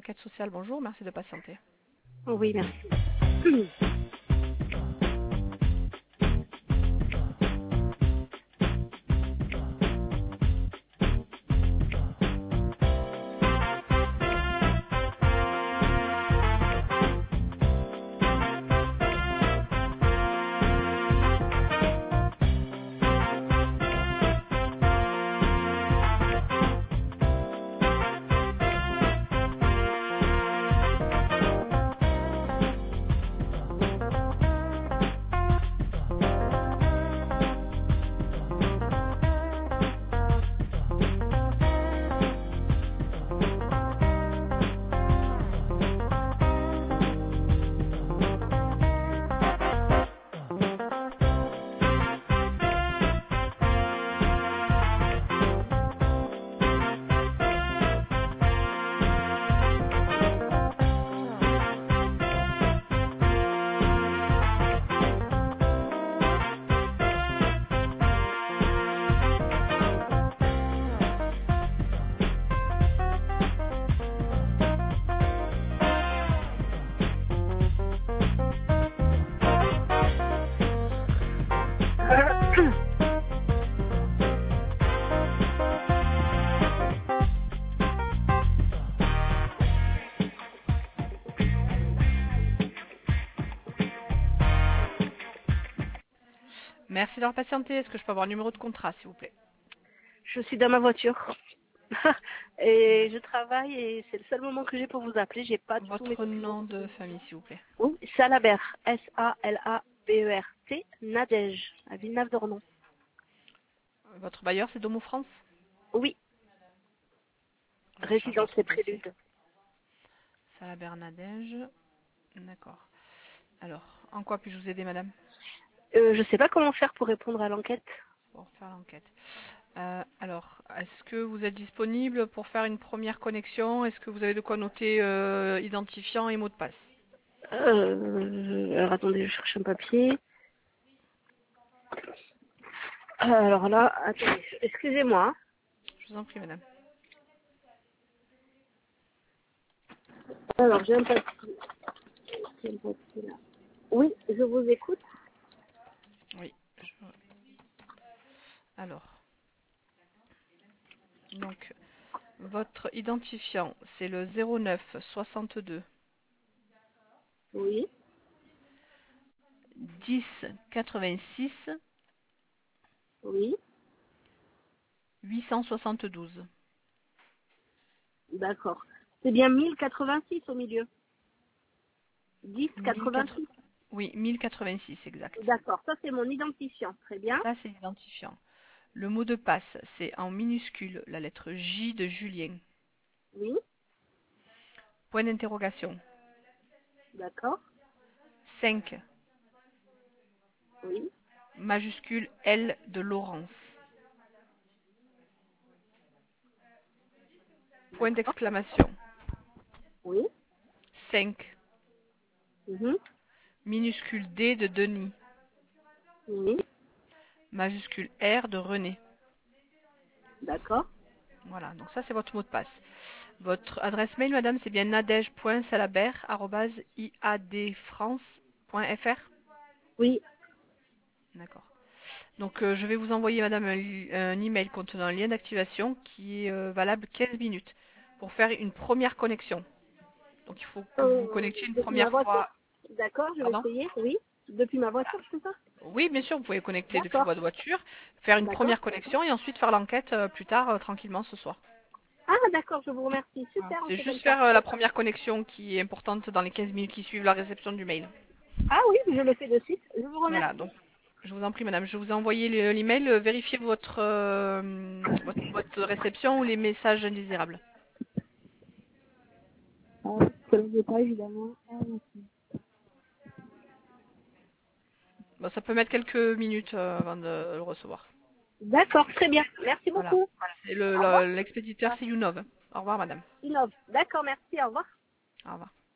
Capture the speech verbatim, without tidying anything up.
enquête sociale, bonjour, merci de patienter. Oui, merci. Merci d'avoir patienté. Est-ce que je peux avoir le numéro de contrat, s'il vous plaît? Je suis dans ma voiture. Et je travaille et c'est le seul moment que j'ai pour vous appeler. J'ai pas du tout mes Votre nom de famille, s'il vous plaît. Oui, Salabert. S A L A B E R T. Nadège, à Villeneuve-d'Ornon. Votre bailleur, c'est Domo France? Oui. Je cherche Résidence votre et dossier. prélude. Salabert Nadège. D'accord. Alors, en quoi puis-je vous aider, madame? Euh, je sais pas comment faire pour répondre à l'enquête. Pour faire l'enquête. Euh, alors, est-ce que vous êtes disponible pour faire une première connexion? Est-ce que vous avez de quoi noter euh, identifiant et mot de passe? Euh, alors attendez, je cherche un papier. Alors là, attendez, excusez-moi. hein. Je vous en prie, madame. Alors j'ai un papier. J'ai un papier là. Oui, je vous écoute. Oui. je- Alors, donc, votre identifiant, c'est le zéro neuf soixante-deux Oui, dix quatre-vingt-six oui, huit cent soixante-douze. d'accord. C'est bien mille quatre-vingt-six au milieu. dix mille quatre- quatre-vingt-six. Oui, mille quatre-vingt-six, exact. D'accord, ça c'est mon identifiant. Très bien. Ça, c'est l'identifiant. Le mot de passe, c'est en minuscule la lettre J de Julien. Oui, Point d'interrogation. d'accord. cinq. Oui, Majuscule L de Laurence. Point d'accord. d'exclamation. Oui, cinq. mhm, Minuscule D de Denis. oui, Majuscule R de René. d'accord. Voilà, donc ça c'est votre mot de passe. Votre adresse mail, madame, c'est bien nadège point salabert arobase i a d france point f r. Oui, D'accord. Donc euh, je vais vous envoyer, madame, un, li- un email contenant un lien d'activation qui est euh, valable quinze minutes pour faire une première connexion. Donc il faut que vous vous euh, connectiez une depuis ma première voiture. fois. D'accord, je vais Pardon? essayer. Oui, depuis ma voiture, c'est ça? Oui, bien sûr, vous pouvez connecter depuis D'accord, votre voiture, faire une d'accord. première connexion et ensuite faire l'enquête euh, plus tard, euh, tranquillement ce soir. Ah, d'accord, je vous remercie. Voilà. Super, on C'est fait comme juste ça. faire euh, la première connexion qui est importante dans les quinze minutes qui suivent la réception du mail. Ah oui, je le fais de suite. Je vous Voilà, remercie. donc je vous en prie, madame, je vous ai envoyé le- l'email, euh, vérifiez votre, euh, votre, votre réception ou les messages indésirables. Ah, je ne connaissais pas, évidemment. Ah, merci. Bon, ça peut mettre quelques minutes euh, avant de le recevoir. D'accord, très bien. Merci Voilà. beaucoup. C'est le- Au revoir. le- l'expéditeur, c'est Younov. Au revoir, madame. Innove. D'accord, merci. Au revoir. Au revoir.